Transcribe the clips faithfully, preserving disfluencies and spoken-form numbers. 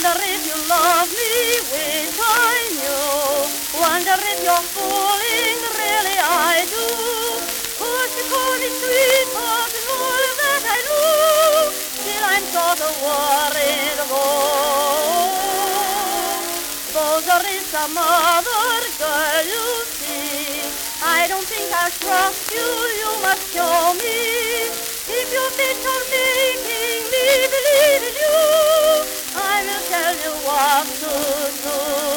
Wonder if you love me, wish I knew. Wonder if you're fooling, really I do. Cause you call me sweet, cause it's all that I know. Still I'm sort of worried though. Suppose there is some other girl you see. I don't think I'll trust you, you must show me. If you think you're making me believe in you, I will tell you what to do.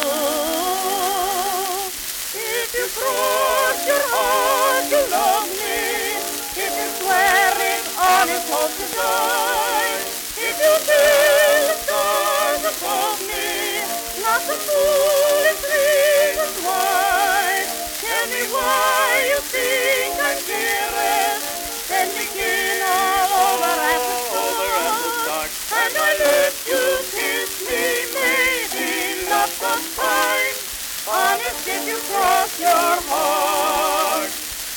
If you cross your heart you love me, if you swear it on his hope to die, if you feel the stars above me, not the foolish reasons why. Tell me why you think I'm dearest, then begin all over at the start. And I let you kiss me, maybe lots of times. Honest if you cross your heart.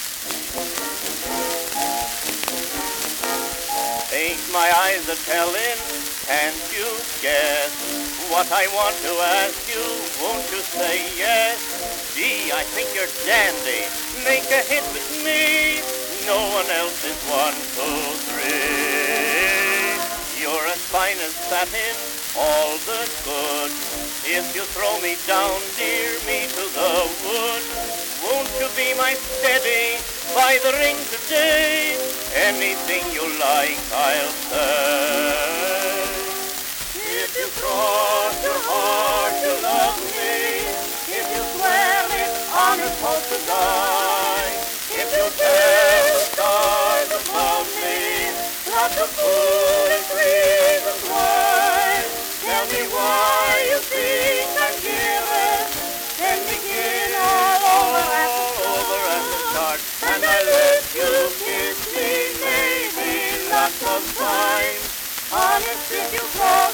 Ain't my eyes a-tellin', can't you guess what I want to ask you? Won't you say yes? Gee, I think you're dandy, make a hit with me. No one else is one, two, three. You're as fine as satin, all the good. If you throw me down, dear, me to the wood. Won't you be my steady by the ring today? Anything you like, I'll say. If you cross your heart, you love me. If you swear it on his hope to die. If you tell the stars above me, not the foolish reasons why. Tell me why you think I'm dearest, then begin all over at the Over at the start. And I let you kiss me, maybe lots of times. Honest if you call